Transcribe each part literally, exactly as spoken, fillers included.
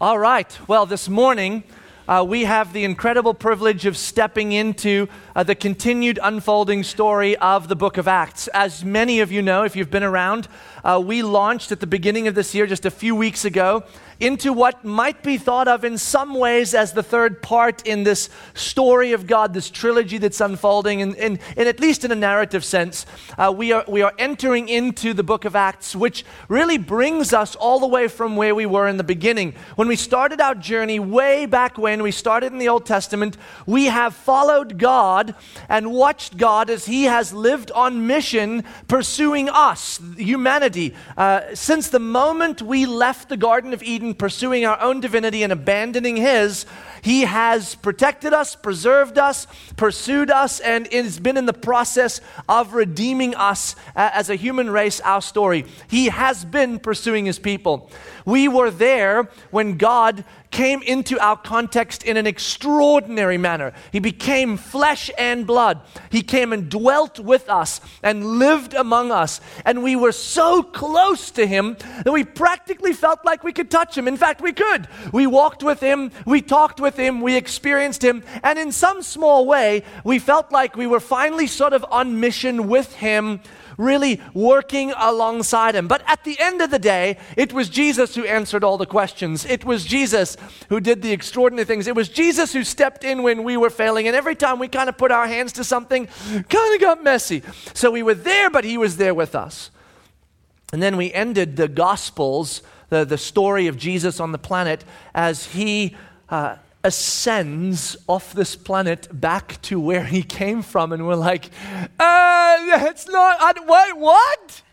All right. Well, this morning, uh, we have the incredible privilege of stepping into uh, the continued unfolding story of the book of Acts. As many of you know, if you've been around, uh, we launched at the beginning of this year, just a few weeks ago, into what might be thought of in some ways as the third part in this story of God, this trilogy that's unfolding, and, and, and at least in a narrative sense, uh, we are we are entering into the book of Acts, which really brings us all the way from where we were in the beginning. When we started our journey way back when, we started in the Old Testament, we have followed God and watched God as He has lived on mission pursuing us, humanity. Uh, since the moment we left the Garden of Eden, pursuing our own divinity and abandoning His, He has protected us, preserved us, pursued us, and it has been in the process of redeeming us uh, as a human race, our story. He has been pursuing His people. We were there when God came into our context in an extraordinary manner. He became flesh and blood. He came and dwelt with us and lived among us. And we were so close to Him that we practically felt like we could touch Him. In fact, we could. We walked with Him, we talked with Him, we experienced Him, and in some small way, we felt like we were finally sort of on mission with Him, really working alongside Him. But at the end of the day, it was Jesus who answered all the questions. It was Jesus who did the extraordinary things. It was Jesus who stepped in when we were failing. And every time we kind of put our hands to something, kind of got messy. So we were there, but He was there with us. And then we ended the Gospels, the, the story of Jesus on the planet, as He uh, ascends off this planet back to where He came from, and we're like, uh, it's not, I, wait, what?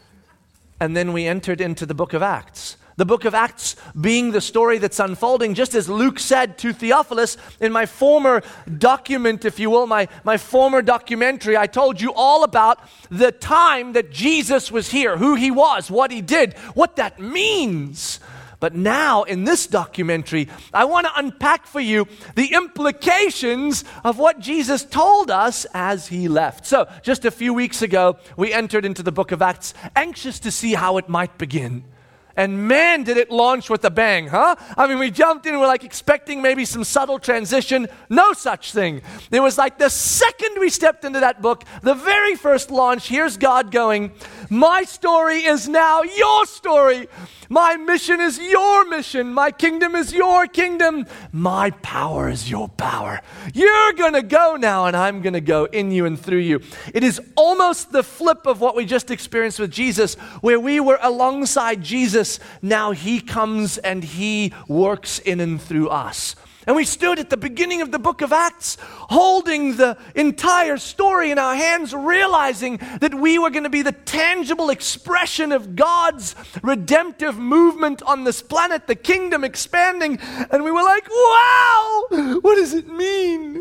And then we entered into the book of Acts. The book of Acts being the story that's unfolding, just as Luke said to Theophilus in my former document, if you will, my, my former documentary, I told you all about the time that Jesus was here, who He was, what He did, what that means. But now, in this documentary, I want to unpack for you the implications of what Jesus told us as He left. So, just a few weeks ago, we entered into the book of Acts, anxious to see how it might begin. And man, did it launch with a bang, huh? I mean, we jumped in and we're like expecting maybe some subtle transition. No such thing. It was like the second we stepped into that book, the very first launch, here's God going, my story is now your story. My mission is your mission. My kingdom is your kingdom. My power is your power. You're going to go now, and I'm going to go in you and through you. It is almost the flip of what we just experienced with Jesus, where we were alongside Jesus. Now He comes and He works in and through us. And we stood at the beginning of the book of Acts, holding the entire story in our hands, realizing that we were going to be the tangible expression of God's redemptive movement on this planet, the kingdom expanding. And we were like, wow, what does it mean?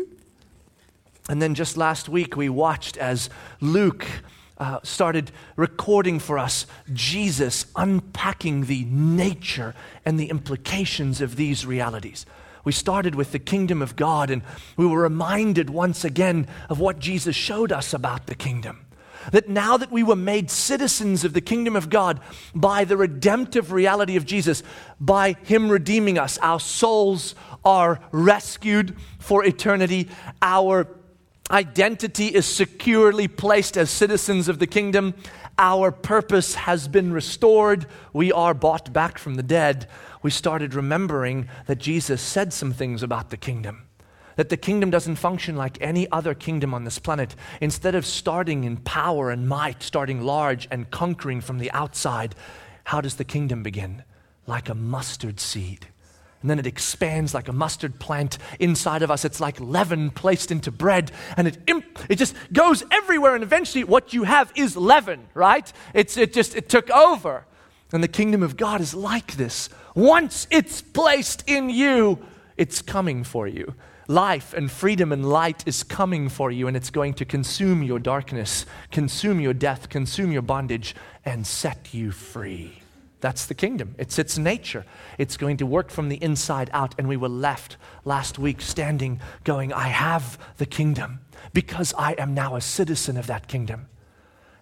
And then just last week, we watched as Luke uh, started recording for us Jesus unpacking the nature and the implications of these realities. We started with the kingdom of God, and we were reminded once again of what Jesus showed us about the kingdom. That now that we were made citizens of the kingdom of God by the redemptive reality of Jesus, by Him redeeming us, our souls are rescued for eternity. Our identity is securely placed as citizens of the kingdom. Our purpose has been restored. We are bought back from the dead. We started remembering that Jesus said some things about the kingdom. That the kingdom doesn't function like any other kingdom on this planet. Instead of starting in power and might, starting large and conquering from the outside, how does the kingdom begin? Like a mustard seed. And then it expands like a mustard plant inside of us. It's like leaven placed into bread, and it imp- it just goes everywhere, and eventually what you have is leaven, right? It's it just it took over. And the kingdom of God is like this. Once it's placed in you, it's coming for you. Life and freedom and light is coming for you, and it's going to consume your darkness, consume your death, consume your bondage, and set you free. That's the kingdom. It's its nature. It's going to work from the inside out, and we were left last week standing going, I have the kingdom because I am now a citizen of that kingdom.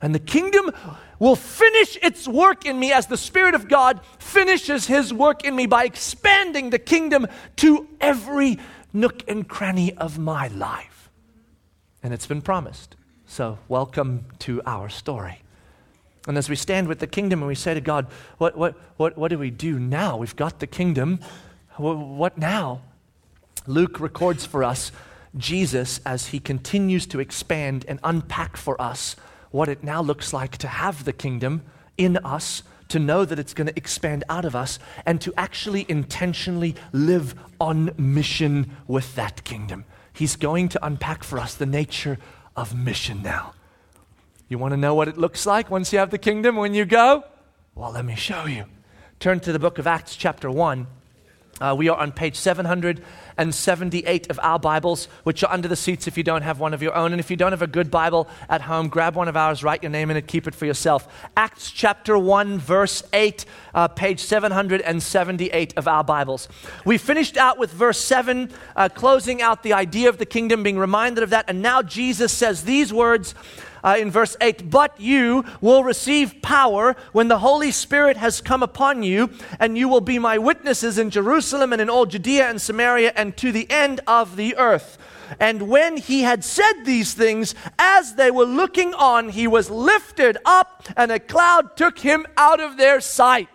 And the kingdom will finish its work in me as the Spirit of God finishes his work in me by expanding the kingdom to every nook and cranny of my life. And it's been promised. So welcome to our story. And as we stand with the kingdom and we say to God, what, what, what, what do we do now? We've got the kingdom. What, what now? Luke records for us Jesus as he continues to expand and unpack for us what it now looks like to have the kingdom in us, to know that it's going to expand out of us, and to actually intentionally live on mission with that kingdom. He's going to unpack for us the nature of mission now. You want to know what it looks like once you have the kingdom when you go? Well, let me show you. Turn to the book of Acts chapter one. Uh, we are on page seven hundred seventy-eight of our Bibles, which are under the seats if you don't have one of your own. And if you don't have a good Bible at home, grab one of ours, write your name in it, keep it for yourself. Acts chapter one, verse eight, uh, page seven hundred seventy-eight of our Bibles. We finished out with verse seven, uh, closing out the idea of the kingdom, being reminded of that. And now Jesus says these words, Uh, in verse eight, "But you will receive power when the Holy Spirit has come upon you, and you will be my witnesses in Jerusalem and in all Judea and Samaria and to the end of the earth." And when he had said these things, as they were looking on, he was lifted up, and a cloud took him out of their sight.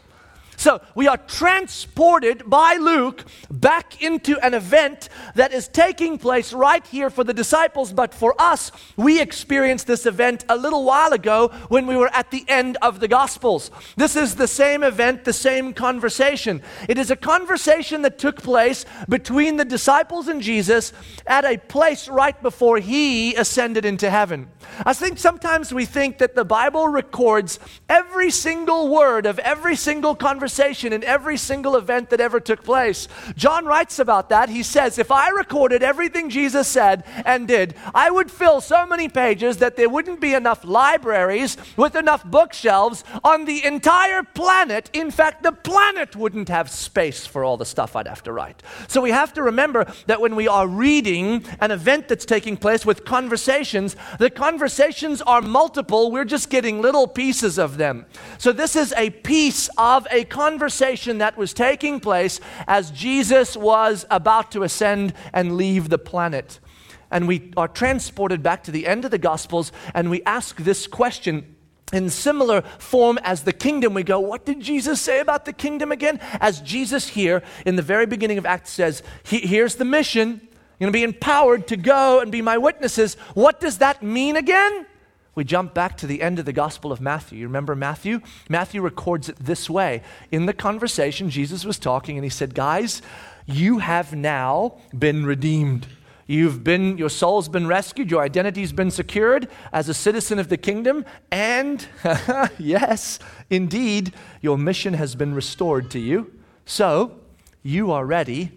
So we are transported by Luke back into an event that is taking place right here for the disciples, but for us, we experienced this event a little while ago when we were at the end of the Gospels. This is the same event, the same conversation. It is a conversation that took place between the disciples and Jesus at a place right before he ascended into heaven. I think sometimes we think that the Bible records every single word of every single conversation in every single event that ever took place. John writes about that. He says, if I recorded everything Jesus said and did, I would fill so many pages that there wouldn't be enough libraries with enough bookshelves on the entire planet. In fact, the planet wouldn't have space for all the stuff I'd have to write. So we have to remember that when we are reading an event that's taking place with conversations, the conversations are multiple. We're just getting little pieces of them. So this is a piece of a conversation that was taking place as Jesus was about to ascend and leave the planet. And we are transported back to the end of the Gospels, and we ask this question in similar form as the kingdom. We go, what did Jesus say about the kingdom again? As Jesus here in the very beginning of Acts says, he, here's the mission. You're going to be empowered to go and be my witnesses. What does that mean again? We jump back to the end of the Gospel of Matthew. You remember Matthew? Matthew records it this way. In the conversation, Jesus was talking and he said, guys, you have now been redeemed. You've been, your soul's been rescued. Your identity's been secured as a citizen of the kingdom. And yes, indeed, your mission has been restored to you. So you are ready.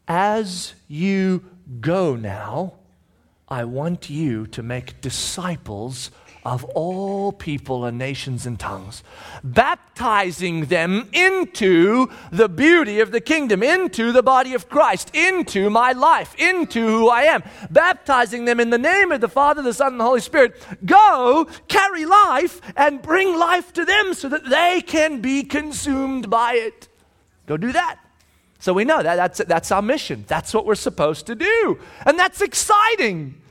As you go now, I want you to make disciples of all people and nations and tongues, baptizing them into the beauty of the kingdom, into the body of Christ, into my life, into who I am, baptizing them in the name of the Father, the Son, and the Holy Spirit. Go, carry life, and bring life to them so that they can be consumed by it. Go do that. So we know that that's, that's our mission. That's what we're supposed to do. And that's exciting.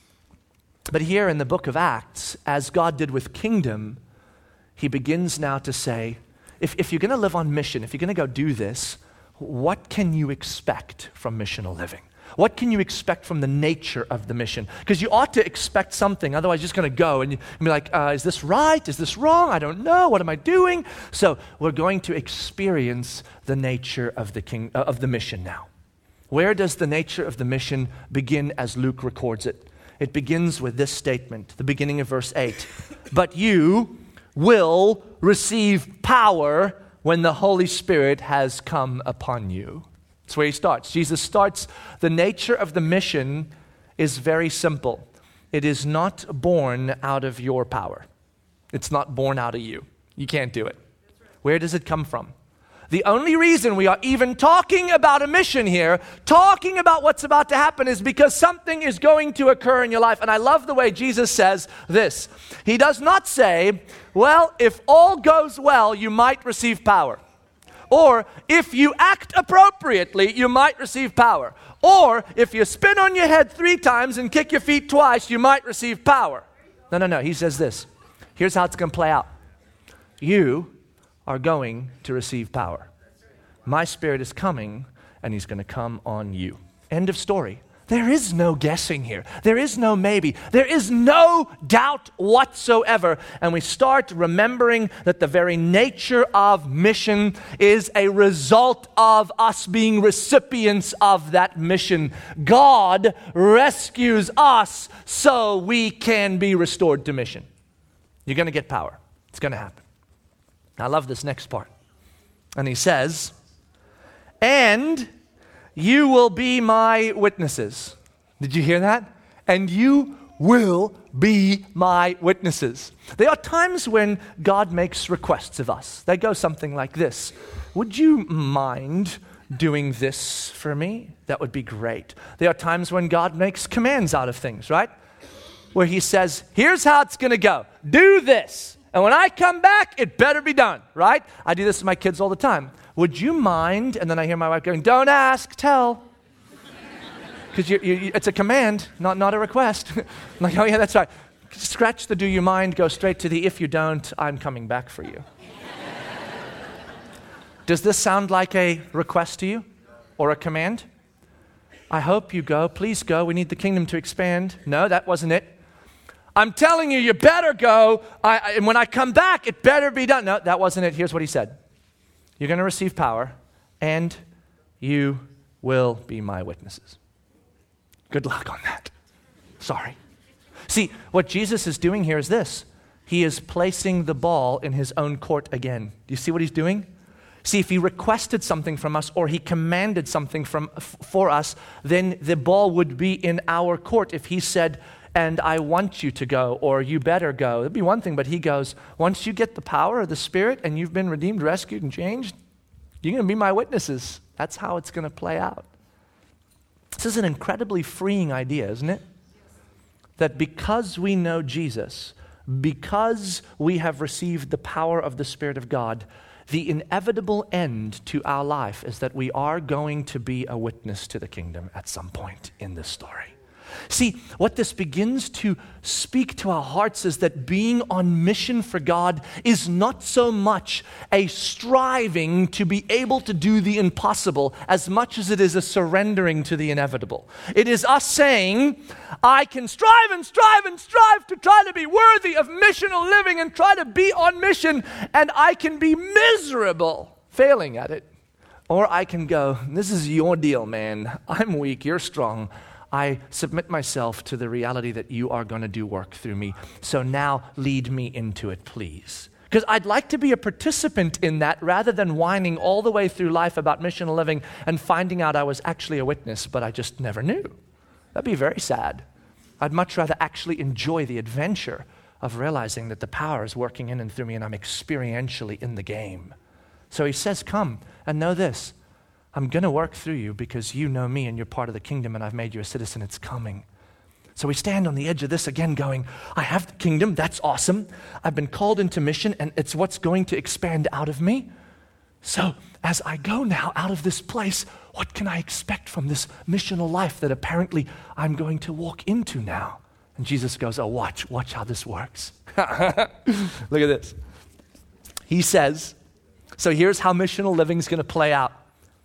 But here in the book of Acts, as God did with kingdom, he begins now to say, if, if you're going to live on mission, if you're going to go do this, what can you expect from missional living? What can you expect from the nature of the mission? Because you ought to expect something. Otherwise, you're just going to go and, you, and be like, uh, is this right? Is this wrong? I don't know. What am I doing? So we're going to experience the nature of the king uh, of the mission now. Where does the nature of the mission begin as Luke records it? It begins with this statement, the beginning of verse eight. But you will receive power when the Holy Spirit has come upon you. That's where he starts. Jesus starts, the nature of the mission is very simple. It is not born out of your power. It's not born out of you. You can't do it. Where does it come from? The only reason we are even talking about a mission here, talking about what's about to happen, is because something is going to occur in your life. And I love the way Jesus says this. He does not say, well, if all goes well, you might receive power. Or if you act appropriately, you might receive power. Or if you spin on your head three times and kick your feet twice, you might receive power. No, no, no. He says this. Here's how it's going to play out. You are going to receive power. My Spirit is coming, and He's going to come on you. End of story. There is no guessing here. There is no maybe. There is no doubt whatsoever. And we start remembering that the very nature of mission is a result of us being recipients of that mission. God rescues us so we can be restored to mission. You're going to get power. It's going to happen. I love this next part. And He says, and you will be my witnesses. Did you hear that? And you will be my witnesses. There are times when God makes requests of us. They go something like this. Would you mind doing this for me? That would be great. There are times when God makes commands out of things, right? Where He says, here's how it's going to go. Do this. And when I come back, it better be done, right? I do this to my kids all the time. Would you mind? And then I hear my wife going, don't ask, tell. Because you, you, it's a command, not, not a request. I'm like, oh yeah, that's right. Scratch the do you mind, go straight to the if you don't, I'm coming back for you. Does this sound like a request to you or a command? I hope you go. Please go. We need the kingdom to expand. No, that wasn't it. I'm telling you, you better go. I, I, and when I come back, it better be done. No, that wasn't it. Here's what He said. You're going to receive power, and you will be my witnesses. Good luck on that. Sorry. See, what Jesus is doing here is this. He is placing the ball in His own court again. Do you see what He's doing? See, if He requested something from us or He commanded something from f- for us, then the ball would be in our court. If He said, and I want you to go, or you better go. It'd be one thing, but He goes, once you get the power of the Spirit and you've been redeemed, rescued, and changed, you're going to be my witnesses. That's how it's going to play out. This is an incredibly freeing idea, isn't it? That because we know Jesus, because we have received the power of the Spirit of God, the inevitable end to our life is that we are going to be a witness to the kingdom at some point in this story. See, what this begins to speak to our hearts is that being on mission for God is not so much a striving to be able to do the impossible as much as it is a surrendering to the inevitable. It is us saying, I can strive and strive and strive to try to be worthy of missional living and try to be on mission, and I can be miserable failing at it. Or I can go, this is your deal, man. I'm weak, you're strong. I submit myself to the reality that you are going to do work through me. So now lead me into it, please. Because I'd like to be a participant in that rather than whining all the way through life about missional living and finding out I was actually a witness, but I just never knew. That'd be very sad. I'd much rather actually enjoy the adventure of realizing that the power is working in and through me and I'm experientially in the game. So He says, come and know this. I'm going to work through you because you know me and you're part of the kingdom and I've made you a citizen. It's coming. So we stand on the edge of this again going, I have the kingdom. That's awesome. I've been called into mission and it's what's going to expand out of me. So as I go now out of this place, what can I expect from this missional life that apparently I'm going to walk into now? And Jesus goes, oh, watch, watch how this works. Look at this. He says, so here's how missional living is going to play out.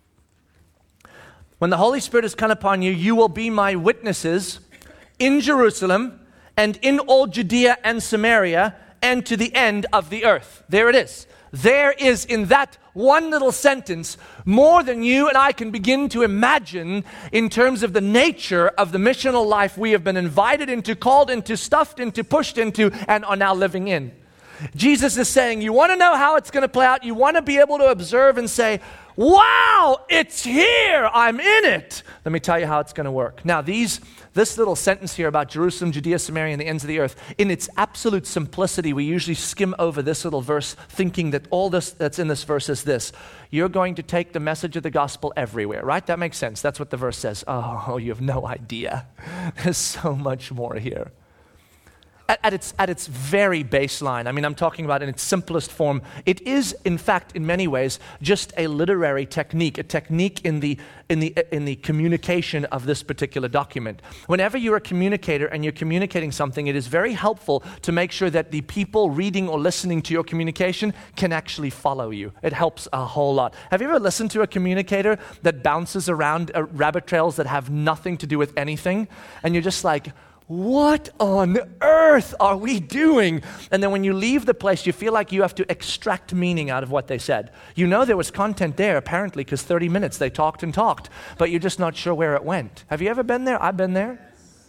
When the Holy Spirit has come upon you, you will be my witnesses in Jerusalem and in all Judea and Samaria and to the end of the earth. There it is. There is in that one little sentence more than you and I can begin to imagine in terms of the nature of the missional life we have been invited into, called into, stuffed into, pushed into, and are now living in. Jesus is saying, you want to know how it's going to play out? You want to be able to observe and say, wow, it's here. I'm in it. Let me tell you how it's going to work. Now, these, this little sentence here about Jerusalem, Judea, Samaria, and the ends of the earth, in its absolute simplicity, we usually skim over this little verse thinking that all this that's in this verse is this. You're going to take the message of the gospel everywhere, right? That makes sense. That's what the verse says. Oh, you have no idea. There's so much more here. At, at its at its very baseline, I mean, I'm talking about in its simplest form, it is, in fact, in many ways, just a literary technique, a technique in the in the in the communication of this particular document. Whenever you're a communicator and you're communicating something, it is very helpful to make sure that the people reading or listening to your communication can actually follow you. It helps a whole lot. Have you ever listened to a communicator that bounces around uh, rabbit trails that have nothing to do with anything, and you're just like, what on earth are we doing? And then when you leave the place, you feel like you have to extract meaning out of what they said. You know there was content there, apparently, because thirty minutes they talked and talked, but you're just not sure where it went. Have you ever been there? I've been there.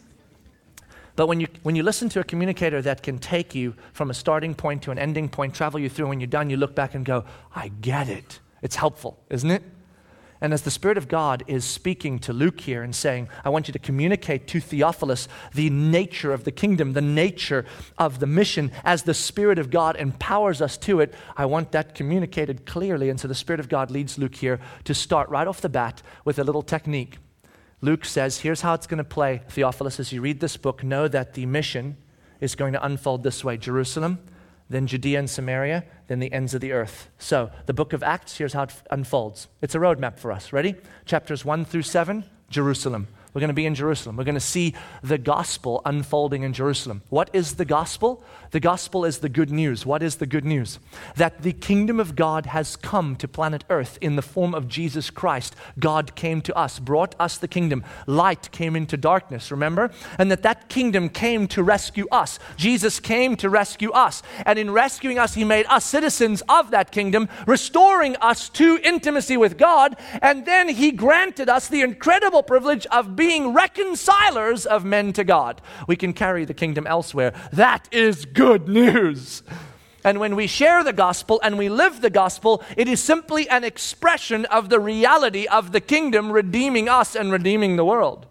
But when you when you listen to a communicator that can take you from a starting point to an ending point, travel you through, when you're done, you look back and go, I get it. It's helpful, isn't it? And as the Spirit of God is speaking to Luke here and saying, I want you to communicate to Theophilus the nature of the kingdom, the nature of the mission, as the Spirit of God empowers us to it, I want that communicated clearly. And so the Spirit of God leads Luke here to start right off the bat with a little technique. Luke says, here's how it's going to play, Theophilus, as you read this book, know that the mission is going to unfold this way. Jerusalem, then Judea and Samaria, then the ends of the earth. So the book of Acts, here's how it f- unfolds. It's a roadmap for us. Ready? Chapters one through seven, Jerusalem. We're going to be in Jerusalem. We're going to see the gospel unfolding in Jerusalem. What is the gospel? The gospel is the good news. What is the good news? That the kingdom of God has come to planet Earth in the form of Jesus Christ. God came to us, brought us the kingdom. Light came into darkness, remember? And that that kingdom came to rescue us. Jesus came to rescue us. And in rescuing us, he made us citizens of that kingdom, restoring us to intimacy with God. And then he granted us the incredible privilege of being reconcilers of men to God. We can carry the kingdom elsewhere. That is good news. And when we share the gospel and we live the gospel, it is simply an expression of the reality of the kingdom redeeming us and redeeming the world.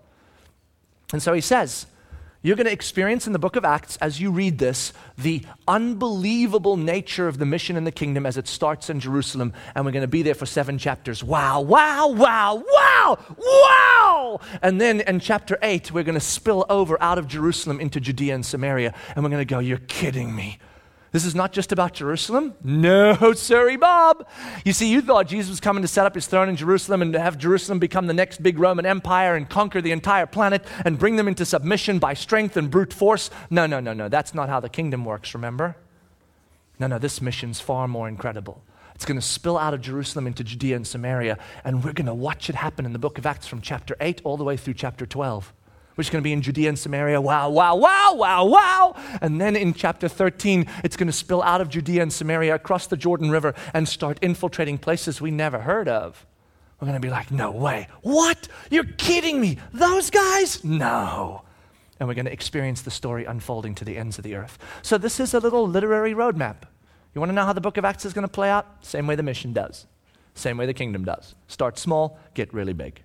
And so he says, you're going to experience in the book of Acts, as you read this, the unbelievable nature of the mission in the kingdom as it starts in Jerusalem, and we're going to be there for seven chapters. Wow, wow, wow, wow, wow! And then in chapter eight, we're going to spill over out of Jerusalem into Judea and Samaria, and we're going to go, you're kidding me. This is not just about Jerusalem? No, sorry, Bob. You see, you thought Jesus was coming to set up his throne in Jerusalem and to have Jerusalem become the next big Roman Empire and conquer the entire planet and bring them into submission by strength and brute force. No, no, no, no. That's not how the kingdom works, remember? No, no, this mission's far more incredible. It's going to spill out of Jerusalem into Judea and Samaria, and we're going to watch it happen in the book of Acts from chapter eight all the way through chapter twelve. We're just going to be in Judea and Samaria, wow, wow, wow, wow, wow. And then in chapter thirteen, it's going to spill out of Judea and Samaria across the Jordan River and start infiltrating places we never heard of. We're going to be like, no way. What? You're kidding me. Those guys? No. And we're going to experience the story unfolding to the ends of the earth. So this is a little literary roadmap. You want to know how the book of Acts is going to play out? Same way the mission does. Same way the kingdom does. Start small, get really big.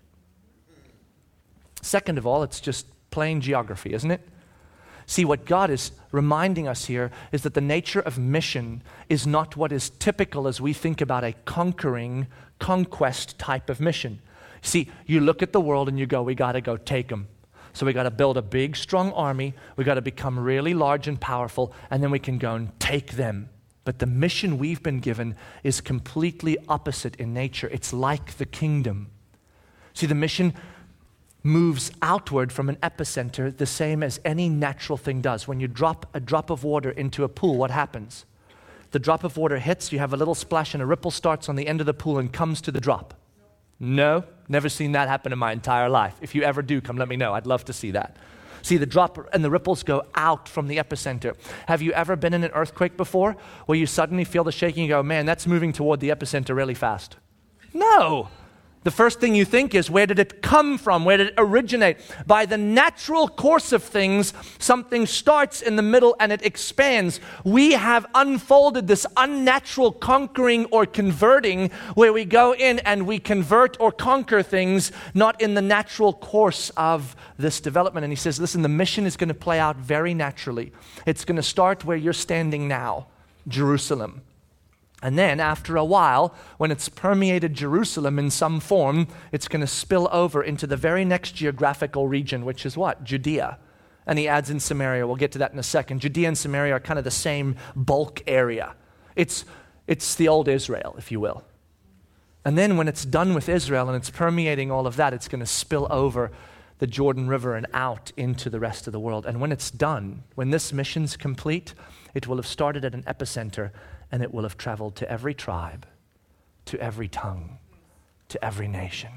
Second of all, it's just plain geography, isn't it? See, what God is reminding us here is that the nature of mission is not what is typical as we think about a conquering, conquest type of mission. See, you look at the world and you go, we got to go take them. So we got to build a big, strong army. We got to become really large and powerful, and then we can go and take them. But the mission we've been given is completely opposite in nature. It's like the kingdom. See, the mission moves outward from an epicenter the same as any natural thing does. When you drop a drop of water into a pool, what happens? The drop of water hits, you have a little splash, and a ripple starts on the end of the pool and comes to the drop. No, never seen that happen in my entire life. If you ever do, come let me know. I'd love to see that. See, the drop and the ripples go out from the epicenter. Have you ever been in an earthquake before where you suddenly feel the shaking and go, man, that's moving toward the epicenter really fast? No. the first thing you think is, where did it come from? Where did it originate? By the natural course of things, something starts in the middle and it expands. We have unfolded this unnatural conquering or converting, where we go in and we convert or conquer things not in the natural course of this development. And he says, listen, the mission is going to play out very naturally. It's going to start where you're standing now, Jerusalem. And then after a while, when it's permeated Jerusalem in some form, it's going to spill over into the very next geographical region, which is what? Judea. And he adds in Samaria. We'll get to that in a second. Judea and Samaria are kind of the same bulk area. It's, it's the old Israel, if you will. And then when it's done with Israel and it's permeating all of that, it's going to spill over the Jordan River and out into the rest of the world. And when it's done, when this mission's complete, it will have started at an epicenter, and it will have traveled to every tribe, to every tongue, to every nation,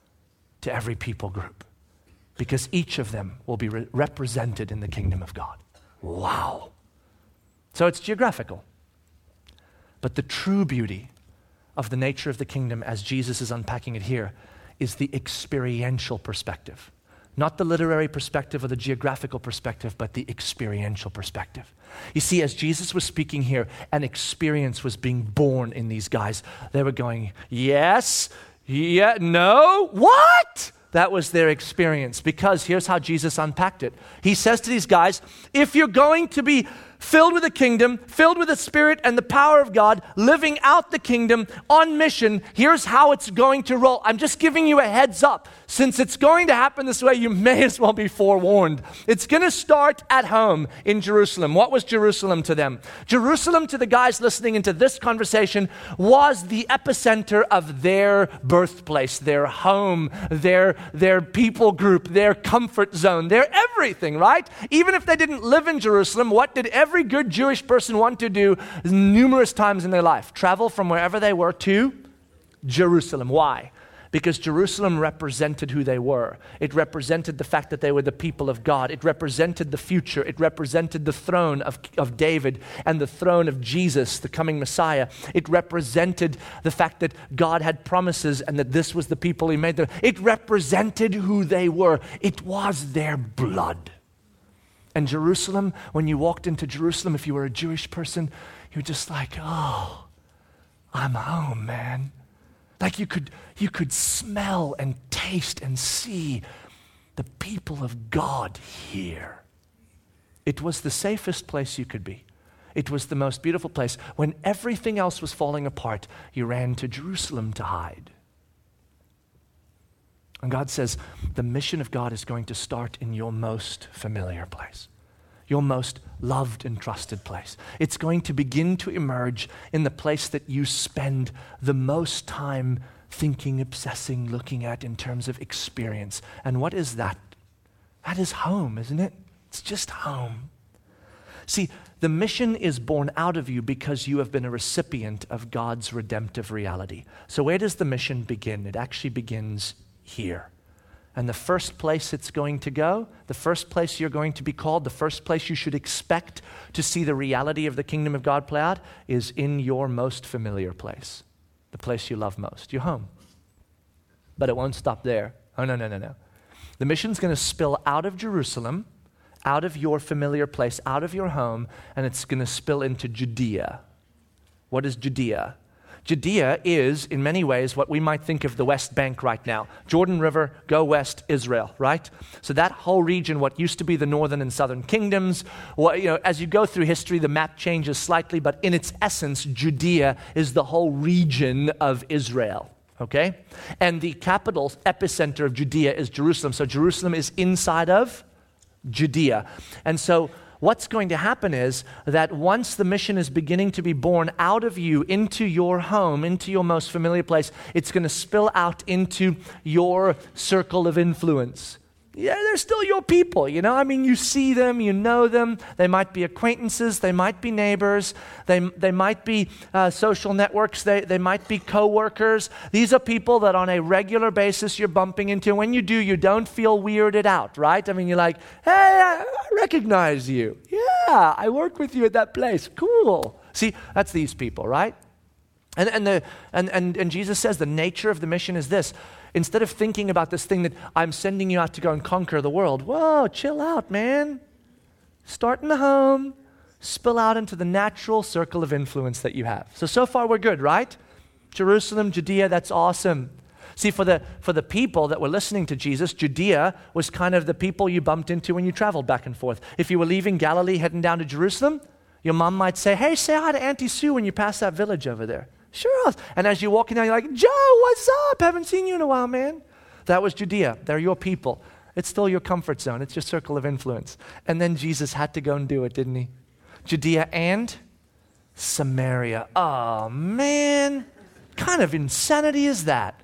to every people group, because each of them will be re- represented in the kingdom of God. Wow. So it's geographical. But the true beauty of the nature of the kingdom, as Jesus is unpacking it here, is the experiential perspective. Not the literary perspective or the geographical perspective, but the experiential perspective. You see, as Jesus was speaking here, an experience was being born in these guys. They were going, yes, yeah, no, what? That was their experience, because here's how Jesus unpacked it. He says to these guys, if you're going to be filled with the kingdom, filled with the Spirit and the power of God, living out the kingdom on mission, here's how it's going to roll. I'm just giving you a heads up. Since it's going to happen this way, you may as well be forewarned. It's going to start at home in Jerusalem. What was Jerusalem to them? Jerusalem, to the guys listening into this conversation, was the epicenter of their birthplace, their home, their, their people group, their comfort zone, their everything, right? Even if they didn't live in Jerusalem, what did every Every good Jewish person want to do numerous times in their life? Travel from wherever they were to Jerusalem. Why? Because Jerusalem represented who they were. It represented the fact that they were the people of God. It represented the future. It represented the throne of, of David and the throne of Jesus, the coming Messiah. It represented the fact that God had promises and that this was the people he made. Them. It represented who they were. It was their blood. And Jerusalem, when you walked into Jerusalem, if you were a Jewish person, you were just like, oh, I'm home, man. Like you could, you could smell and taste and see the people of God here. It was the safest place you could be. It was the most beautiful place. When everything else was falling apart, you ran to Jerusalem to hide. And God says, the mission of God is going to start in your most familiar place, your most loved and trusted place. It's going to begin to emerge in the place that you spend the most time thinking, obsessing, looking at in terms of experience. And what is that? That is home, isn't it? It's just home. See, the mission is born out of you because you have been a recipient of God's redemptive reality. So where does the mission begin? It actually begins here. And the first place it's going to go, the first place you're going to be called, the first place you should expect to see the reality of the kingdom of God play out is in your most familiar place, the place you love most, your home. But it won't stop there. Oh, no, no, no, no. The mission's going to spill out of Jerusalem, out of your familiar place, out of your home, and it's going to spill into Judea. What is Judea? Judea is, in many ways, what we might think of the West Bank right now. Jordan River, go west, Israel, right? So that whole region, what used to be the northern and southern kingdoms, what, you know, as you go through history, the map changes slightly, but in its essence, Judea is the whole region of Israel, okay? And the capital epicenter of Judea is Jerusalem. So Jerusalem is inside of Judea. And so what's going to happen is that once the mission is beginning to be born out of you into your home, into your most familiar place, it's going to spill out into your circle of influence. Yeah, they're still your people, you know? I mean, you see them, you know them. They might be acquaintances, they might be neighbors, they they might be uh, social networks, they, they might be co-workers. These are people that on a regular basis you're bumping into. When you do, you don't feel weirded out, right? I mean, you're like, hey, I, I recognize you. Yeah, I work with you at that place. Cool. See, that's these people, right? And, and, the, and, and, and Jesus says the nature of the mission is this. Instead of thinking about this thing that I'm sending you out to go and conquer the world, whoa, chill out, man. Start in the home, spill out into the natural circle of influence that you have. So, so far we're good, right? Jerusalem, Judea, that's awesome. See, for the, for the people that were listening to Jesus, Judea was kind of the people you bumped into when you traveled back and forth. If you were leaving Galilee heading down to Jerusalem, your mom might say, hey, say hi to Auntie Sue when you pass that village over there. Sure. And as you're walking down, you're like, Joe, what's up? Haven't seen you in a while, man. That was Judea. They're your people. It's still your comfort zone. It's your circle of influence. And then Jesus had to go and do it, didn't he? Judea and Samaria. Oh, man. What kind of insanity is that?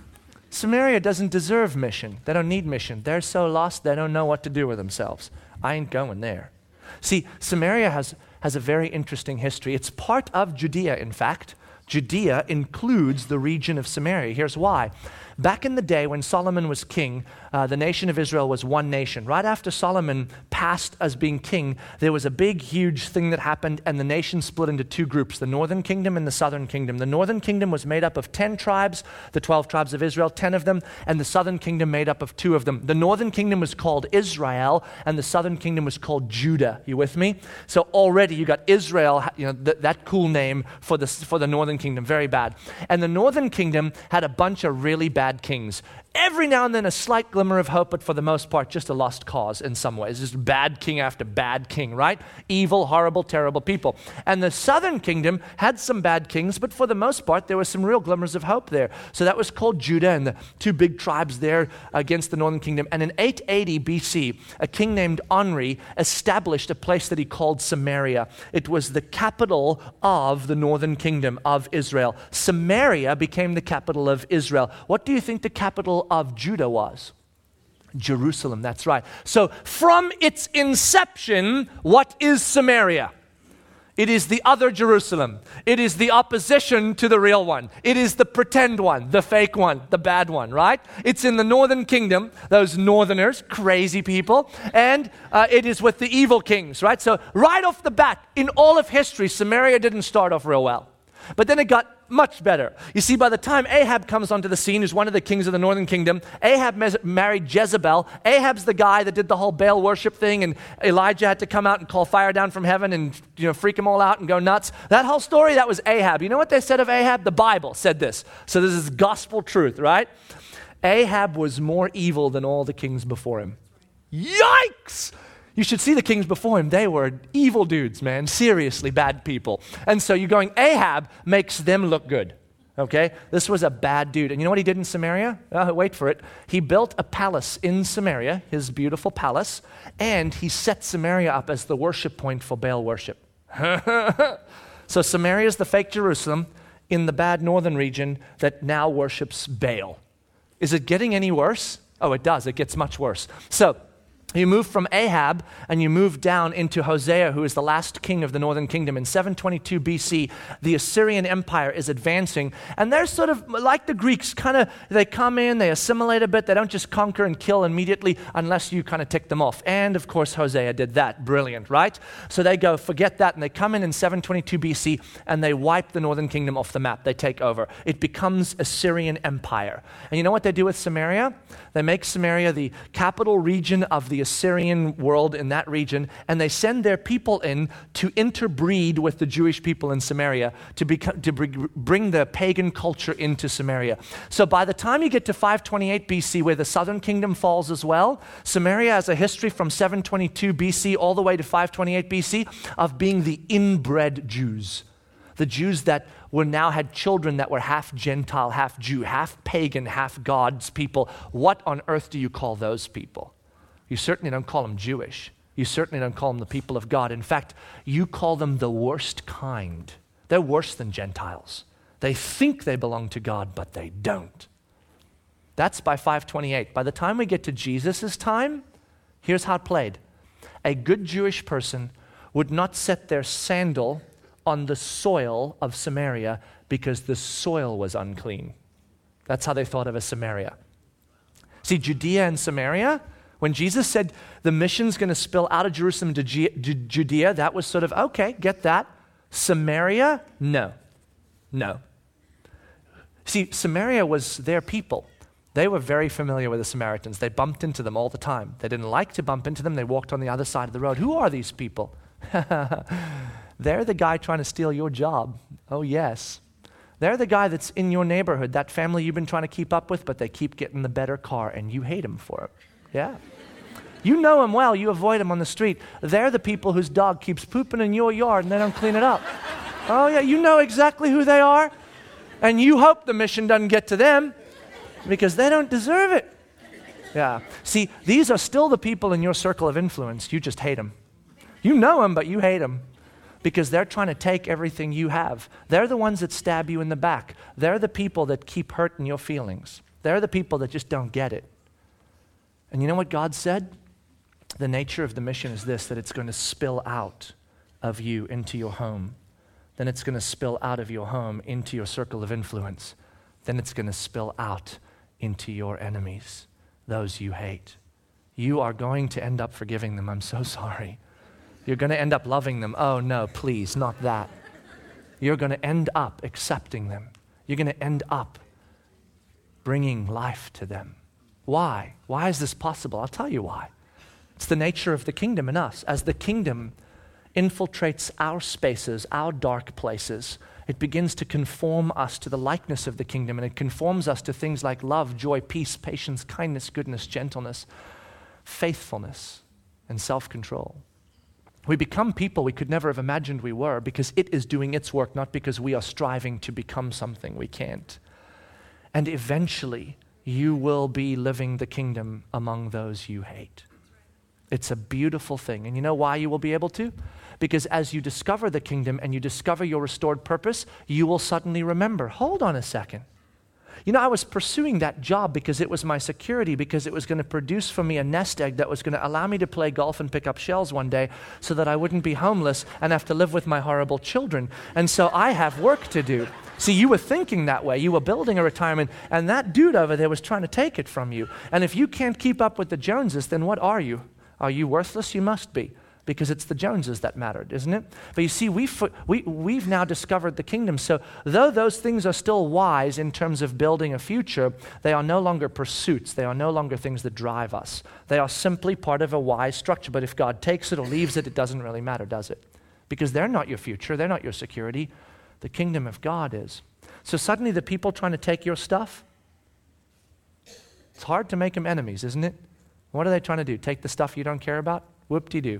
Samaria doesn't deserve mission. They don't need mission. They're so lost, they don't know what to do with themselves. I ain't going there. See, Samaria has, has a very interesting history. It's part of Judea, in fact. Judea includes the region of Samaria. Here's why. Back in the day when Solomon was king, uh, the nation of Israel was one nation. Right after Solomon passed as being king, there was a big, huge thing that happened, and the nation split into two groups, the northern kingdom and the southern kingdom. The northern kingdom was made up of ten tribes, the twelve tribes of Israel, ten of them, and the southern kingdom made up of two of them. The northern kingdom was called Israel, and the southern kingdom was called Judah. You with me? So already you got Israel, you know, th- that cool name for the, for the northern kingdom, very bad. And the northern kingdom had a bunch of really bad kings. Every now and then a slight glimmer of hope, but for the most part, just a lost cause in some ways. Just bad king after bad king, right? Evil, horrible, terrible people. And the southern kingdom had some bad kings, but for the most part, there were some real glimmers of hope there. So that was called Judah and the two big tribes there against the northern kingdom. And in eight eighty B C, a king named Omri established a place that he called Samaria. It was the capital of the northern kingdom of Israel. Samaria became the capital of Israel. What do you think the capital of Judah was? Jerusalem, that's right. So from its inception, what is Samaria? It is the other Jerusalem. It is the opposition to the real one. It is the pretend one, the fake one, the bad one, right? It's in the northern kingdom, those northerners, crazy people, and uh, it is with the evil kings, right? So right off the bat, in all of history, Samaria didn't start off real well. But then it got much better. You see, by the time Ahab comes onto the scene, who's one of the kings of the northern kingdom, Ahab mes- married Jezebel. Ahab's the guy that did the whole Baal worship thing, and Elijah had to come out and call fire down from heaven and, you know, freak them all out and go nuts. That whole story, that was Ahab. You know what they said of Ahab? The Bible said this. So this is gospel truth, right? Ahab was more evil than all the kings before him. Yikes! You should see the kings before him. They were evil dudes, man. Seriously, bad people. And so you're going, Ahab makes them look good. Okay? This was a bad dude. And you know what he did in Samaria? Uh, wait for it. He built a palace in Samaria, his beautiful palace, and he set Samaria up as the worship point for Baal worship. So Samaria is the fake Jerusalem in the bad northern region that now worships Baal. Is it getting any worse? Oh, it does. It gets much worse. So you move from Ahab and you move down into Hosea, who is the last king of the northern kingdom. In seven twenty-two B C, the Assyrian Empire is advancing. And they're sort of like the Greeks, kind of, they come in, they assimilate a bit. They don't just conquer and kill immediately unless you kind of tick them off. And of course, Hosea did that. Brilliant, right? So they go, forget that. And they come in in seven twenty-two B C and they wipe the northern kingdom off the map. They take over. It becomes Assyrian Empire. And you know what they do with Samaria? They make Samaria the capital region of the Assyrian world in that region, and they send their people in to interbreed with the Jewish people in Samaria to, become, to bring the pagan culture into Samaria. So by the time you get to five twenty-eight B C, where the southern kingdom falls as well, Samaria has a history from seven twenty-two B C all the way to five twenty-eight B C of being the inbred Jews. The Jews that were now had children that were half Gentile, half Jew, half pagan, half God's people. What on earth do you call those people? You certainly don't call them Jewish. You certainly don't call them the people of God. In fact, you call them the worst kind. They're worse than Gentiles. They think they belong to God, but they don't. That's by five twenty-eight. By the time we get to Jesus' time, here's how it played. A good Jewish person would not set their sandal on the soil of Samaria because the soil was unclean. That's how they thought of as Samaria. See, Judea and Samaria, when Jesus said the mission's going to spill out of Jerusalem to Judea, that was sort of, okay, get that. Samaria, no, no. See, Samaria was their people. They were very familiar with the Samaritans. They bumped into them all the time. They didn't like to bump into them. They walked on the other side of the road. Who are these people? They're the guy trying to steal your job. Oh, yes. They're the guy that's in your neighborhood, that family you've been trying to keep up with, but they keep getting the better car, and you hate them for it. Yeah. You know them well. You avoid them on the street. They're the people whose dog keeps pooping in your yard, and they don't clean it up. Oh, yeah, you know exactly who they are, and you hope the mission doesn't get to them because they don't deserve it. Yeah. See, these are still the people in your circle of influence. You just hate them. You know them, but you hate them because they're trying to take everything you have. They're the ones that stab you in the back. They're the people that keep hurting your feelings. They're the people that just don't get it. And you know what God said? The nature of the mission is this, that it's going to spill out of you into your home. Then it's going to spill out of your home into your circle of influence. Then it's going to spill out into your enemies, those you hate. You are going to end up forgiving them. I'm so sorry. You're going to end up loving them. Oh, no, please, not that. You're going to end up accepting them. You're going to end up bringing life to them. Why? Why is this possible? I'll tell you why. It's the nature of the kingdom in us. As the kingdom infiltrates our spaces, our dark places, it begins to conform us to the likeness of the kingdom, and it conforms us to things like love, joy, peace, patience, kindness, goodness, gentleness, faithfulness, and self-control. We become people we could never have imagined we were because it is doing its work, not because we are striving to become something we can't. And eventually, you will be living the kingdom among those you hate. It's a beautiful thing. And you know why you will be able to? Because as you discover the kingdom and you discover your restored purpose, you will suddenly remember, hold on a second. You know, I was pursuing that job because it was my security, because it was going to produce for me a nest egg that was going to allow me to play golf and pick up shells one day so that I wouldn't be homeless and have to live with my horrible children. And so I have work to do. See, you were thinking that way. You were building a retirement, and that dude over there was trying to take it from you. And if you can't keep up with the Joneses, then what are you? Are you worthless? You must be, because it's the Joneses that mattered, isn't it? But you see, we've, we, we've now discovered the kingdom. So though those things are still wise in terms of building a future, they are no longer pursuits. They are no longer things that drive us. They are simply part of a wise structure. But if God takes it or leaves it, it doesn't really matter, does it? Because they're not your future. They're not your security. The kingdom of God is. So suddenly the people trying to take your stuff, it's hard to make them enemies, isn't it? What are they trying to do? Take the stuff you don't care about? Whoop-de-doo.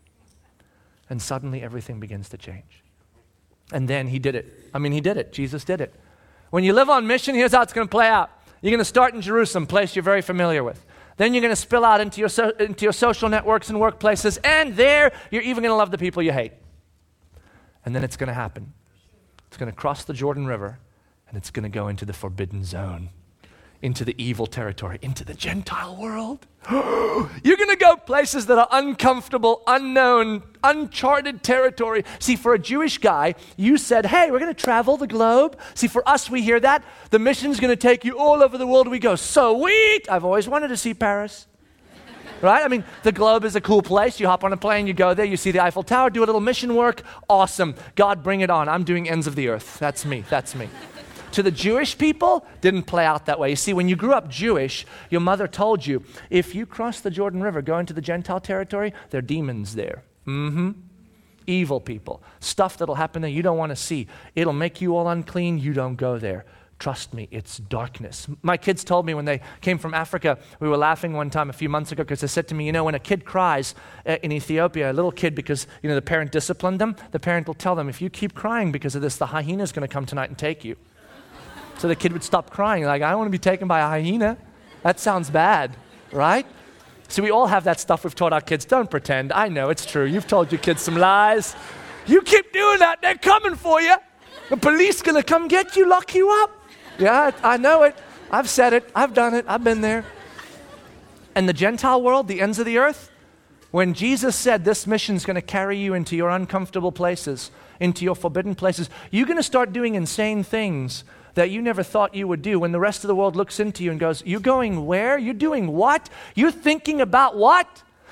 And suddenly everything begins to change. And then he did it. I mean, he did it. Jesus did it. When you live on mission, here's how it's going to play out. You're going to start in Jerusalem, place you're very familiar with. Then you're going to spill out into your, so, into your social networks and workplaces, and there you're even going to love the people you hate. And then it's going to happen. It's going to cross the Jordan River, and it's going to go into the forbidden zone, into the evil territory, into the Gentile world. You're going to go places that are uncomfortable, unknown, uncharted territory. See, for a Jewish guy, you said, hey, we're going to travel the globe. See, for us, we hear that. The mission's going to take you all over the world. We go, sweet. I've always wanted to see Paris. Right? I mean, the globe is a cool place. You hop on a plane, you go there, you see the Eiffel Tower, do a little mission work. Awesome. God, bring it on. I'm doing ends of the earth. That's me. That's me. To the Jewish people, didn't play out that way. You see, when you grew up Jewish, your mother told you, if you cross the Jordan River, go into the Gentile territory, there are demons there. Mm-hmm. Evil people. Stuff that'll happen there you don't want to see. It'll make you all unclean. You don't go there. Trust me, it's darkness. My kids told me when they came from Africa, we were laughing one time a few months ago because they said to me, you know, when a kid cries uh, in Ethiopia, a little kid, because, you know, the parent disciplined them, the parent will tell them, if you keep crying because of this, the hyena's going to come tonight and take you. So the kid would stop crying. Like, I don't want to be taken by a hyena. That sounds bad, right? So we all have that stuff we've taught our kids. Don't pretend. I know it's true. You've told your kids some lies. You keep doing that, they're coming for you. The police going to come get you, lock you up. Yeah, I know it. I've said it. I've done it. I've been there. And the Gentile world, the ends of the earth, when Jesus said this mission's going to carry you into your uncomfortable places, into your forbidden places, you're going to start doing insane things that you never thought you would do. When the rest of the world looks into you and goes, you're going where? You're doing what? You're thinking about what?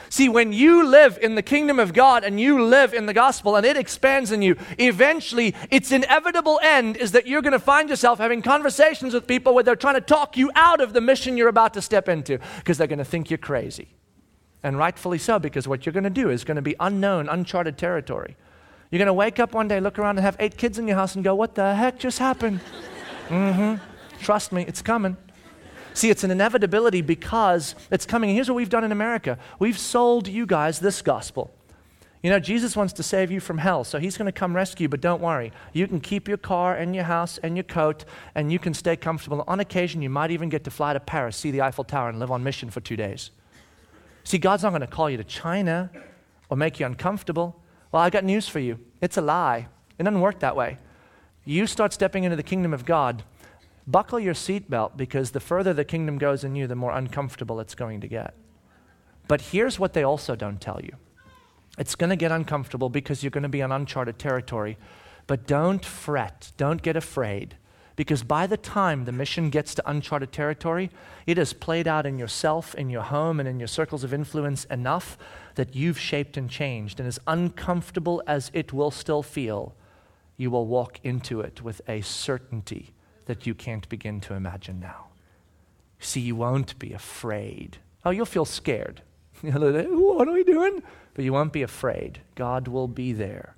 See, when you live in the kingdom of God and you live in the gospel and it expands in you, eventually its inevitable end is that you're going to find yourself having conversations with people where they're trying to talk you out of the mission you're about to step into because they're going to think you're crazy. And rightfully so, because what you're going to do is going to be unknown, uncharted territory. You're going to wake up one day, look around and have eight kids in your house and go, what the heck just happened? Mm-hmm. Trust me, it's coming. See, it's an inevitability because it's coming. And here's what we've done in America. We've sold you guys this gospel. You know, Jesus wants to save you from hell, so he's going to come rescue you, but don't worry. You can keep your car and your house and your coat, and you can stay comfortable. On occasion, you might even get to fly to Paris, see the Eiffel Tower, and live on mission for two days. See, God's not going to call you to China or make you uncomfortable. Well, I got news for you. It's a lie. It doesn't work that way. You start stepping into the kingdom of God, buckle your seatbelt, because the further the kingdom goes in you, the more uncomfortable it's going to get. But here's what they also don't tell you. It's going to get uncomfortable because you're going to be on uncharted territory. But don't fret. Don't get afraid. Because by the time the mission gets to uncharted territory, it has played out in yourself, in your home, and in your circles of influence enough that you've shaped and changed. And as uncomfortable as it will still feel, you will walk into it with a certainty that you can't begin to imagine now. See, you won't be afraid. Oh, you'll feel scared. What are we doing? But you won't be afraid. God will be there.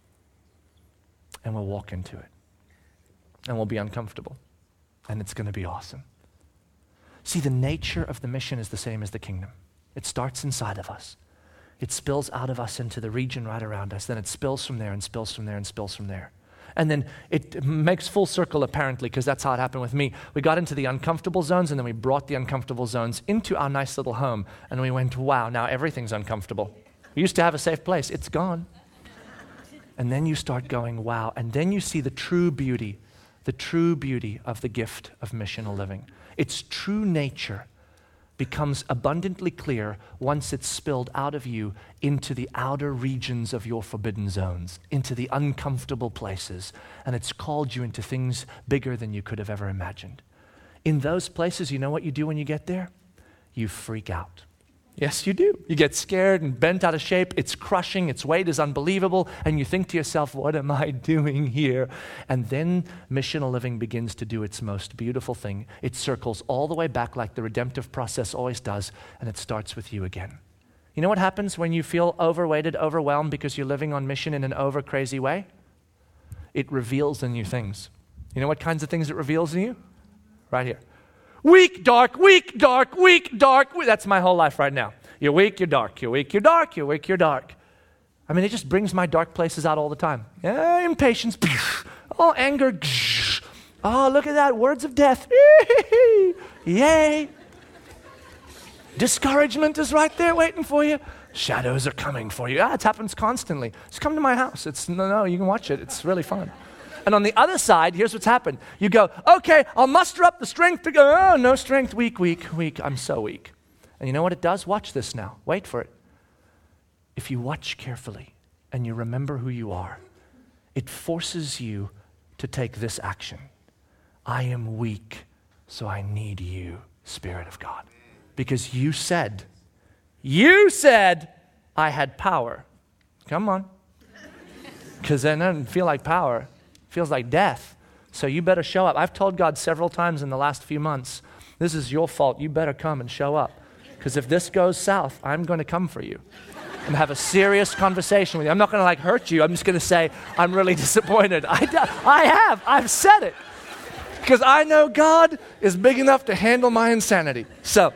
And we'll walk into it. And we'll be uncomfortable. And it's going to be awesome. See, the nature of the mission is the same as the kingdom. It starts inside of us. It spills out of us into the region right around us. Then it spills from there and spills from there and spills from there. And then it makes full circle, apparently, because that's how it happened with me. We got into the uncomfortable zones, and then we brought the uncomfortable zones into our nice little home. And we went, wow, now everything's uncomfortable. We used to have a safe place. It's gone. And then you start going, wow. And then you see the true beauty, the true beauty of the gift of missional living. Its true nature becomes abundantly clear once it's spilled out of you into the outer regions of your forbidden zones, into the uncomfortable places, and it's called you into things bigger than you could have ever imagined. In those places, you know what you do when you get there? You freak out. Yes, you do. You get scared and bent out of shape. It's crushing. Its weight is unbelievable. And you think to yourself, what am I doing here? And then missional living begins to do its most beautiful thing. It circles all the way back like the redemptive process always does, and it starts with you again. You know what happens when you feel overweighted, overwhelmed because you're living on mission in an over crazy way? It reveals in you things. You know what kinds of things it reveals in you? Right here. Weak, dark, weak, dark, weak, dark. Weak. That's my whole life right now. You're weak, you're dark. You're weak, you're dark. You're weak, you're dark. I mean, it just brings my dark places out all the time. Yeah, impatience. Oh, anger. Oh, look at that. Words of death. Yay. Discouragement is right there waiting for you. Shadows are coming for you. Ah, it happens constantly. Just come to my house. It's no, no, you can watch it. It's really fun. And on the other side, here's what's happened. You go, okay, I'll muster up the strength to go, oh, no strength, weak, weak, weak. I'm so weak. And you know what it does? Watch this now. Wait for it. If you watch carefully and you remember who you are, it forces you to take this action. I am weak, so I need you, Spirit of God. Because you said, you said I had power. Come on. Because then it doesn't feel like power. Feels like death. So you better show up. I've told God several times in the last few months, this is your fault. You better come and show up. Because if this goes south, I'm going to come for you and have a serious conversation with you. I'm not going to like hurt you. I'm just going to say, I'm really disappointed. I, I have. I've said it. Because I know God is big enough to handle my insanity. So,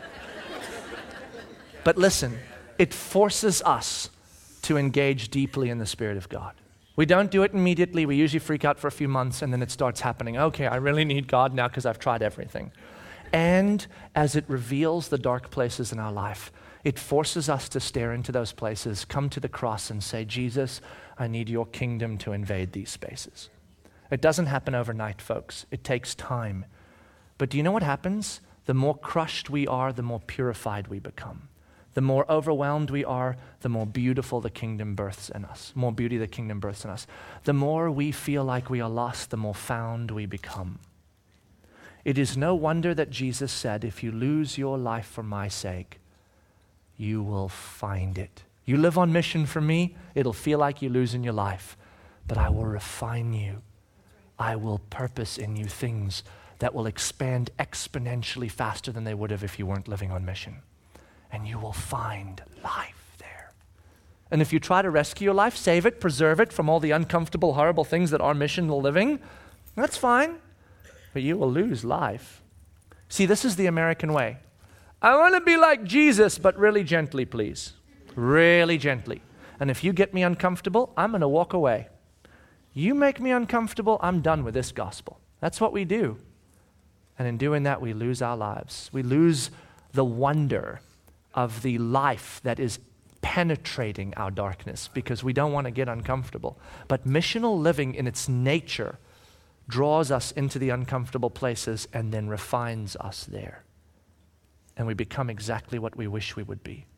but listen, it forces us to engage deeply in the Spirit of God. We don't do it immediately. We usually freak out for a few months, and then it starts happening. Okay, I really need God now because I've tried everything. And as it reveals the dark places in our life, it forces us to stare into those places, come to the cross and say, Jesus, I need your kingdom to invade these spaces. It doesn't happen overnight, folks. It takes time. But do you know what happens? The more crushed we are, the more purified we become. The more overwhelmed we are, the more beautiful the kingdom births in us. More beauty the kingdom births in us. The more we feel like we are lost, the more found we become. It is no wonder that Jesus said, if you lose your life for my sake, you will find it. You live on mission for me, it'll feel like you're losing your life, but I will refine you. I will purpose in you things that will expand exponentially faster than they would have if you weren't living on mission. And you will find life there. And if you try to rescue your life, save it, preserve it from all the uncomfortable, horrible things that are missional living, that's fine, but you will lose life. See, this is the American way. I want to be like Jesus, but really gently, please. Really gently. And if you get me uncomfortable, I'm going to walk away. You make me uncomfortable, I'm done with this gospel. That's what we do. And in doing that, we lose our lives. We lose the wonder of the life that is penetrating our darkness because we don't want to get uncomfortable. But missional living in its nature draws us into the uncomfortable places and then refines us there. And we become exactly what we wish we would be.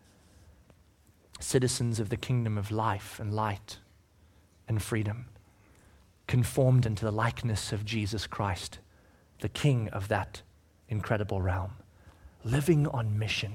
Citizens of the kingdom of life and light and freedom, conformed into the likeness of Jesus Christ, the King of that incredible realm. Living on mission.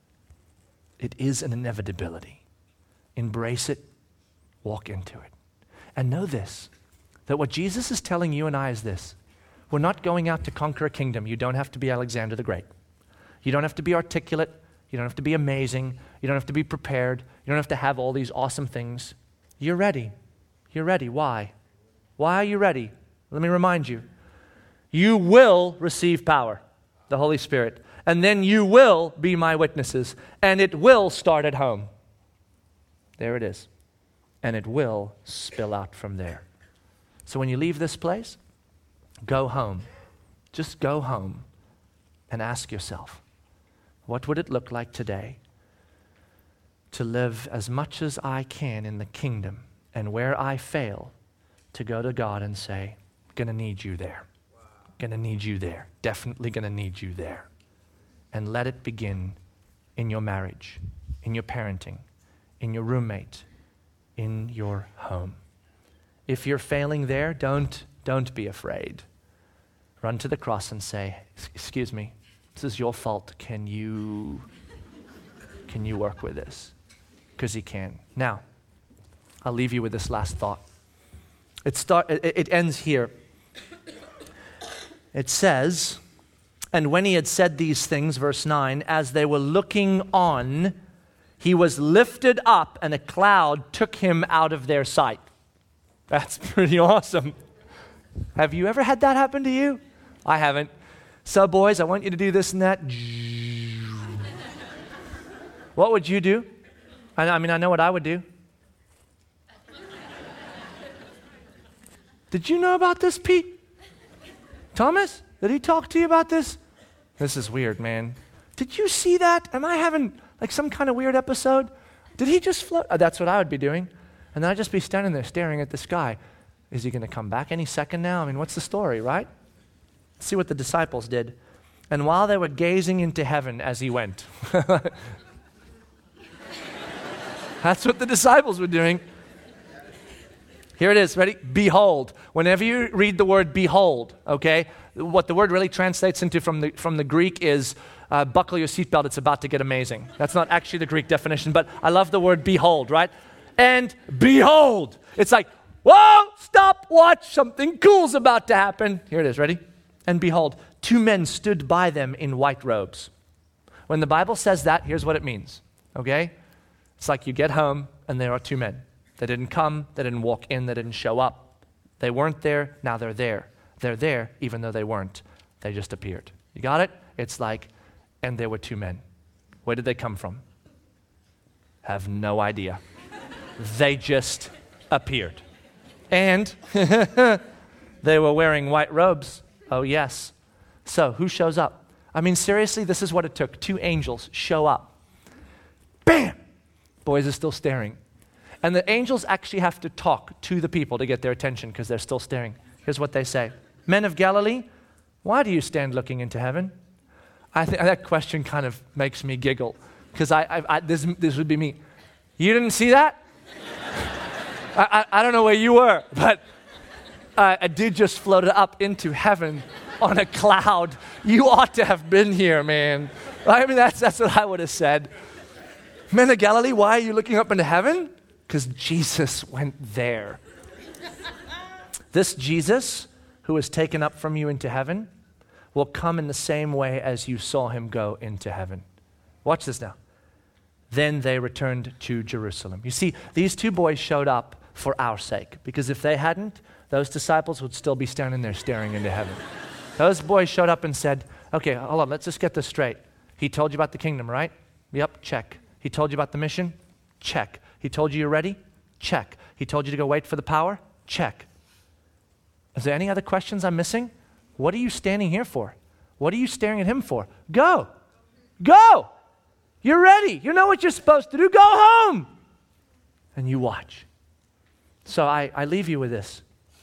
It is an inevitability. Embrace it, walk into it. And know this, that what Jesus is telling you and I is this. We're not going out to conquer a kingdom. You don't have to be Alexander the Great. You don't have to be articulate. You don't have to be amazing. You don't have to be prepared. You don't have to have all these awesome things. You're ready. You're ready. Why? Why are you ready? Let me remind you. You will receive power, the Holy Spirit, and then you will be my witnesses, and it will start at home. There it is. And it will spill out from there. So when you leave this place, go home. Just go home and ask yourself, what would it look like today to live as much as I can in the kingdom, and where I fail, to go to God and say, gonna need you there. Gonna need you there. Definitely gonna need you there. And let it begin in your marriage, in your parenting, in your roommate, in your home. If you're failing there, don't, don't be afraid. Run to the cross and say, excuse me, this is your fault. Can you, can you work with this? Because he can. Now, I'll leave you with this last thought. It, start, it, it ends here. It says, and when he had said these things, verse nine, as they were looking on, he was lifted up and a cloud took him out of their sight. That's pretty awesome. Have you ever had that happen to you? I haven't. So boys, I want you to do this and that. What would you do? I, I mean, I know what I would do. Did you know about this, Pete? Thomas, did he talk to you about this? This is weird, man. Did you see that? Am I having like some kind of weird episode? Did he just float? Oh, that's what I would be doing. And then I'd just be standing there staring at the sky. Is he going to come back any second now? I mean, what's the story, right? Let's see what the disciples did. And while they were gazing into heaven as he went. That's what the disciples were doing. Here it is, ready? Behold. Whenever you read the word behold, okay, what the word really translates into from the from the Greek is uh, buckle your seatbelt, it's about to get amazing. That's not actually the Greek definition, but I love the word behold, right? And behold. It's like, whoa, stop, watch, something cool's about to happen. Here it is, ready? And behold, two men stood by them in white robes. When the Bible says that, here's what it means, okay? It's like you get home and there are two men. They didn't come, they didn't walk in, they didn't show up. They weren't there, now they're there. They're there even though they weren't. They just appeared. You got it? It's like, and there were two men. Where did they come from? Have no idea. They just appeared. And they were wearing white robes. Oh yes. So who shows up? I mean, seriously, this is what it took. Two angels show up. Bam! Boys are still staring. And the angels actually have to talk to the people to get their attention because they're still staring. Here's what they say. Men of Galilee, why do you stand looking into heaven? I think that question kind of makes me giggle because I, I, I, this, this would be me. You didn't see that? I, I, I don't know where you were, but uh, a dude just floated up into heaven on a cloud. You ought to have been here, man. I mean, that's, that's what I would have said. Men of Galilee, why are you looking up into heaven? Because Jesus went there. This Jesus who was taken up from you into heaven will come in the same way as you saw him go into heaven. Watch this now. Then they returned to Jerusalem. You see, these two boys showed up for our sake, because if they hadn't, those disciples would still be standing there staring into heaven. Those boys showed up and said, okay, hold on, let's just get this straight. He told you about the kingdom, right? Yep, check. He told you about the mission? Check. He told you you're ready? Check. He told you to go wait for the power? Check. Is there any other questions I'm missing? What are you standing here for? What are you staring at him for? Go. Go. You're ready. You know what you're supposed to do. Go home. And you watch. So I, I leave you with this.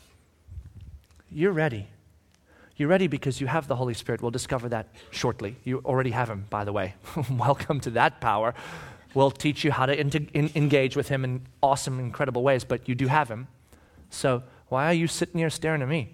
You're ready. You're ready because you have the Holy Spirit. We'll discover that shortly. You already have him, by the way. Welcome to that power. We'll teach you how to in- in- engage with him in awesome, incredible ways, but you do have him. So why are you sitting here staring at me?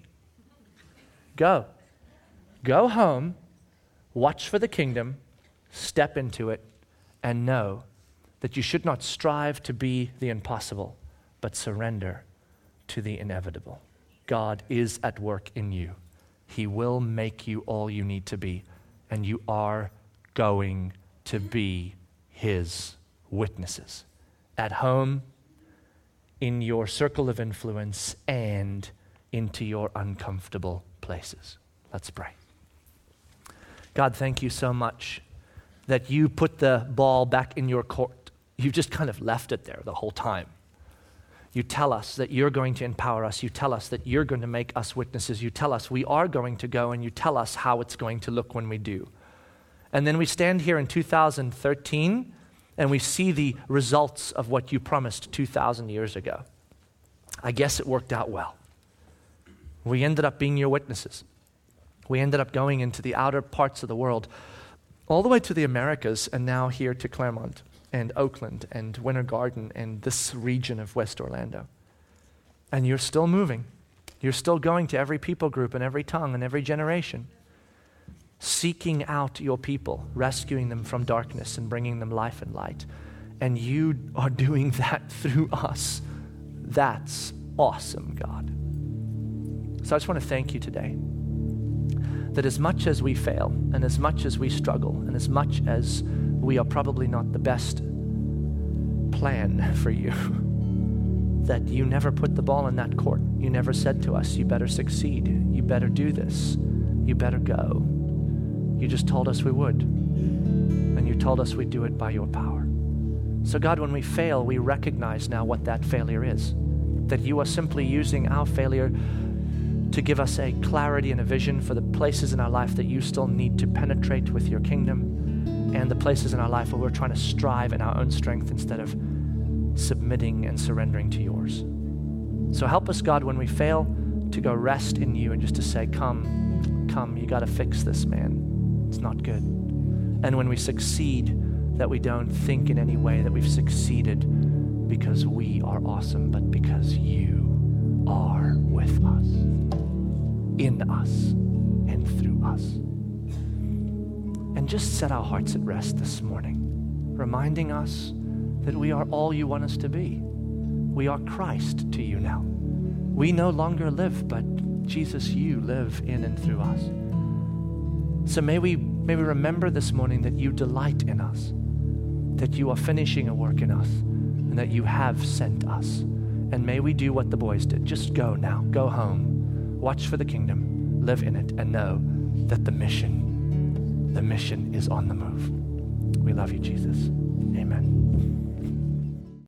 Go. Go home, watch for the kingdom, step into it, and know that you should not strive to be the impossible, but surrender to the inevitable. God is at work in you. He will make you all you need to be, and you are going to be his witnesses at home, in your circle of influence, and into your uncomfortable places. Let's pray. God, thank you so much that you put the ball back in your court. You've just kind of left it there the whole time. You tell us that you're going to empower us. You tell us that you're going to make us witnesses. You tell us we are going to go, and you tell us how it's going to look when we do. And then we stand here in two thousand thirteen, and we see the results of what you promised two thousand years ago. I guess it worked out well. We ended up being your witnesses. We ended up going into the outer parts of the world, all the way to the Americas, and now here to Claremont and Oakland and Winter Garden and this region of West Orlando. And you're still moving. You're still going to every people group and every tongue and every generation, seeking out your people, rescuing them from darkness and bringing them life and light. And you are doing that through us. That's awesome, God. So I just want to thank you today that as much as we fail and as much as we struggle and as much as we are probably not the best plan for you, that you never put the ball in that court. You never said to us, you better succeed, you better do this, you better go. You just told us we would, and you told us we'd do it by your power. So God, when we fail, we recognize now what that failure is, that you are simply using our failure to give us a clarity and a vision for the places in our life that you still need to penetrate with your kingdom, and the places in our life where we're trying to strive in our own strength instead of submitting and surrendering to yours. So help us, God, when we fail, to go rest in you and just to say, come, come, you got to fix this, man. It's not good. And when we succeed, that we don't think in any way that we've succeeded because we are awesome, but because you are with us, in us, and through us. And just set our hearts at rest this morning, reminding us that we are all you want us to be. We are Christ to you now. We no longer live, but Jesus, you live in and through us. So may we, may we remember this morning that you delight in us, that you are finishing a work in us, and that you have sent us. And may we do what the boys did. Just go now. Go home. Watch for the kingdom. Live in it and know that the mission, the mission is on the move. We love you, Jesus. Amen.